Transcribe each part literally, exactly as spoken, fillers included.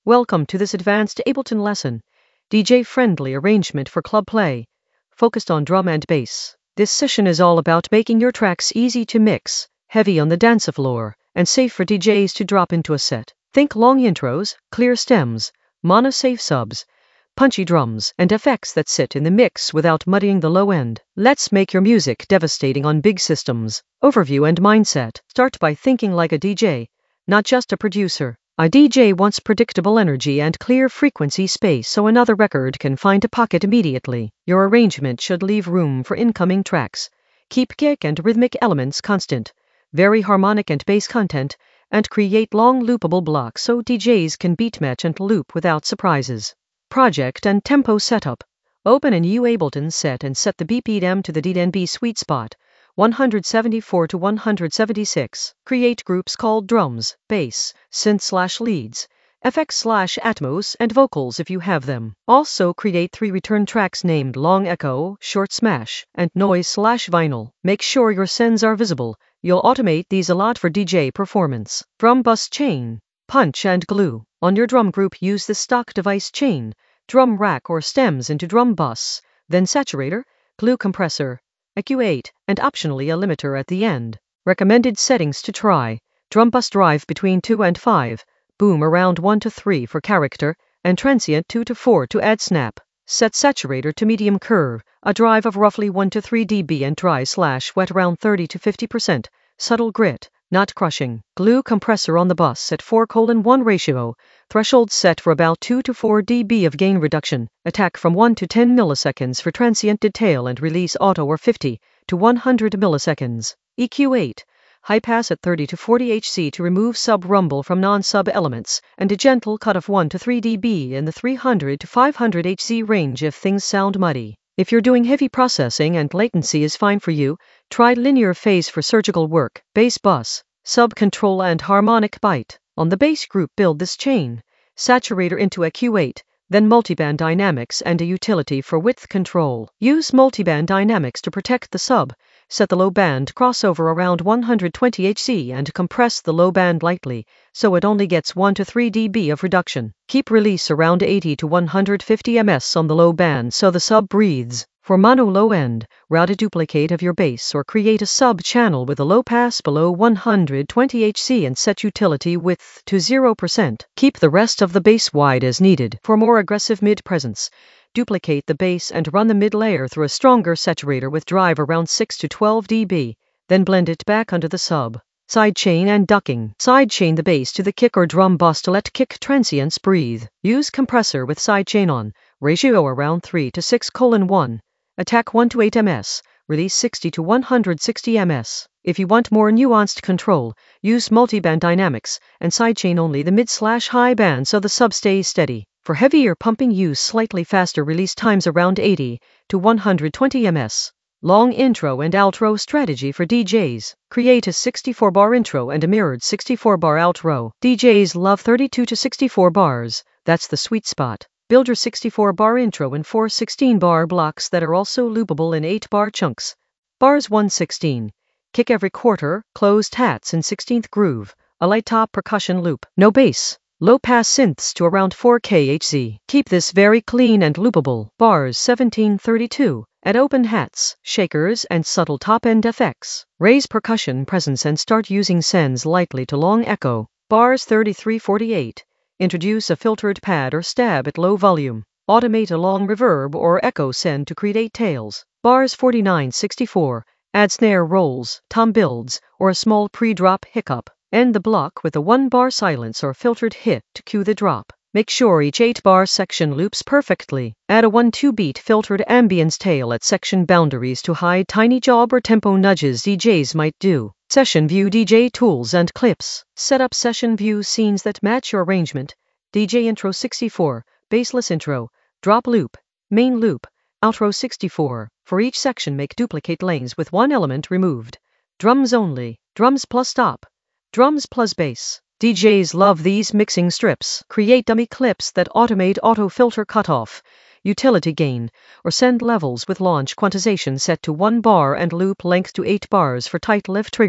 Welcome to this advanced Ableton lesson, D J-friendly arrangement for club play, focused on drum and bass. This session is all about making your tracks easy to mix, heavy on the dance floor, and safe for D Js to drop into a set. Think long intros, clear stems, mono-safe subs, punchy drums, and effects that sit in the mix without muddying the low end. Let's make your music devastating on big systems. Overview and mindset. Start by thinking like a D J, not just a producer. A D J wants predictable energy and clear frequency space so another record can find a pocket immediately. Your arrangement should leave room for incoming tracks. Keep kick and rhythmic elements constant, vary harmonic and bass content, and create long loopable blocks so D Js can beat match and loop without surprises. Project and tempo setup. Open a new Ableton set and set the B P M to the D N B sweet spot, one seventy-four to one seventy-six. Create groups called drums, bass, synth slash leads, F X slash Atmos, and vocals if you have them. Also create three return tracks named Long Echo, Short Smash, and Noise slash Vinyl. Make sure your sends are visible. You'll automate these a lot for D J performance. Drum bus chain, punch and glue. On your drum group, use the stock device chain, drum rack or stems into drum bus, then saturator, glue compressor, E Q eight, and optionally a limiter at the end. Recommended settings to try: drum bus drive between two and five, boom around one to three for character, and transient two to four to add snap. Set saturator to medium curve, a drive of roughly one to three decibels and dry slash wet around thirty to fifty percent, subtle grit, not crushing. Glue compressor on the bus at four to one ratio, threshold set for about two to four decibels of gain reduction, attack from one to ten milliseconds for transient detail and release auto or fifty to one hundred milliseconds. E Q eight, high pass at thirty to forty hertz to remove sub-rumble from non-sub elements, and a gentle cut of one to three decibels in the three hundred to five hundred hertz range if things sound muddy. If you're doing heavy processing and latency is fine for you, try linear phase for surgical work. Bass bus, sub control and harmonic bite. On the bass group, build this chain, saturator into E Q eight, then multiband dynamics and a utility for width control. Use multiband dynamics to protect the sub. Set the low band crossover around one hundred twenty hertz and compress the low band lightly, so it only gets one to three decibels of reduction. Keep release around eighty to one hundred fifty millimeters on the low band so the sub breathes. For mono low end, route a duplicate of your bass or create a sub channel with a low pass below one hundred twenty hertz and set utility width to zero percent. Keep the rest of the bass wide as needed. For more aggressive mid presence, duplicate the bass and run the mid layer through a stronger saturator with drive around six to twelve decibels, then blend it back under the sub. Sidechain and ducking. Sidechain the bass to the kick or drum bus to let kick transients breathe. Use compressor with sidechain on, ratio around three to six to one. Attack one to eight millimeters, release sixty to one hundred sixty millimeters. If you want more nuanced control, use multiband dynamics and sidechain only the mid slash high band so the sub stays steady. For heavier pumping, use slightly faster release times around eighty to one hundred twenty millimeters. Long intro and outro strategy for D Js. Create a sixty-four bar intro and a mirrored sixty-four bar outro. D Js love thirty-two to sixty-four bars, that's the sweet spot. Build your sixty-four bar intro in four sixteen bar blocks that are also loopable in eight bar chunks. Bars one sixteen. Kick every quarter, closed hats in sixteenth groove, a light top percussion loop. No bass. Low pass synths to around four kilohertz. Keep this very clean and loopable. Bars seventeen thirty-two. Add open hats, shakers, and subtle top-end effects. Raise percussion presence and start using sends lightly to long echo. Bars thirty-three forty-eight. Introduce a filtered pad or stab at low volume. Automate a long reverb or echo send to create tails. Bars forty-nine sixty-four. Add snare rolls, tom builds, or a small pre-drop hiccup. End the block with a one-bar silence or filtered hit to cue the drop. Make sure each eight-bar section loops perfectly. Add a one two beat filtered ambience tail at section boundaries to hide tiny job or tempo nudges D Js might do. Session view D J tools and clips. Set up session view scenes that match your arrangement. D J intro sixty-four, bassless intro, drop loop, main loop, outro sixty-four. For each section, make duplicate lanes with one element removed. Drums only, drums plus stop, drums plus bass. D Js love these mixing strips. Create dummy clips that automate auto filter cutoff, utility gain, or send levels with launch quantization set to one bar and loop length to eight bars for tight lift triggering.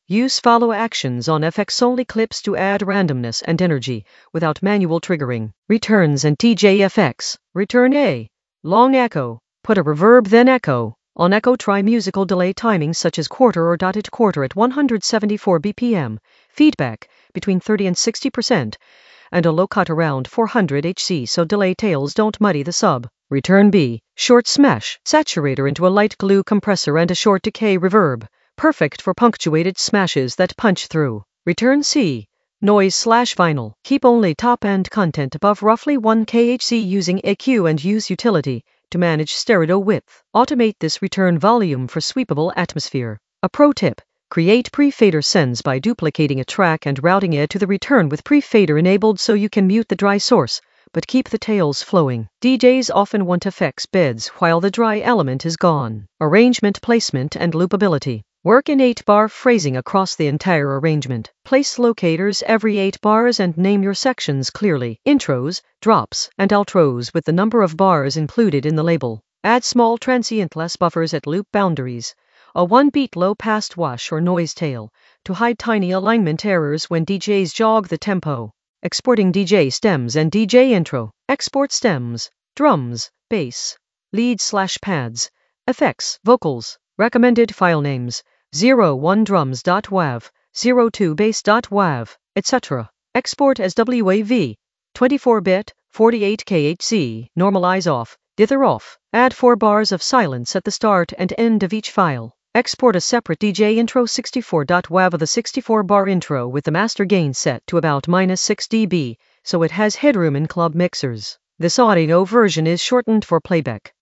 Use follow actions on F X only clips to add randomness and energy without manual triggering. Returns and T J F X. Return A. Long echo. Put a reverb then echo. On echo, try musical delay timing such as quarter or dotted quarter at one hundred seventy-four B P M. Feedback between thirty and sixty percent. And a low cut around four hundred hertz so delay tails don't muddy the sub. Return B. Short smash. Saturator into a light glue compressor and a short decay reverb. Perfect for punctuated smashes that punch through. Return C. Noise slash vinyl. Keep only top-end content above roughly one kilohertz using E Q and use utility to manage stereo width. Automate this return volume for sweepable atmosphere. A pro tip. Create pre-fader sends by duplicating a track and routing it to the return with pre-fader enabled so you can mute the dry source, but keep the tails flowing. D Js often want effects beds while the dry element is gone. Arrangement placement and loopability. Work in eight bar phrasing across the entire arrangement. Place locators every eight bars and name your sections clearly. Intros, drops, and outros with the number of bars included in the label. Add small transientless buffers at loop boundaries. A one-beat low-passed wash or noise tail to hide tiny alignment errors when D Js jog the tempo. Exporting D J stems and D J intro. Export stems, drums, bass, lead slash pads, effects, vocals. Recommended file names. zero one drums dot wav, zero two bass dot wav, et cetera. Export as W A V, twenty-four bit, forty-eight kilohertz, normalize off, dither off. Add four bars of silence at the start and end of each file. Export a separate D J intro sixty-four dot wav of the sixty-four bar intro with the master gain set to about minus six decibels, so it has headroom in club mixers. This audio version is shortened for playback.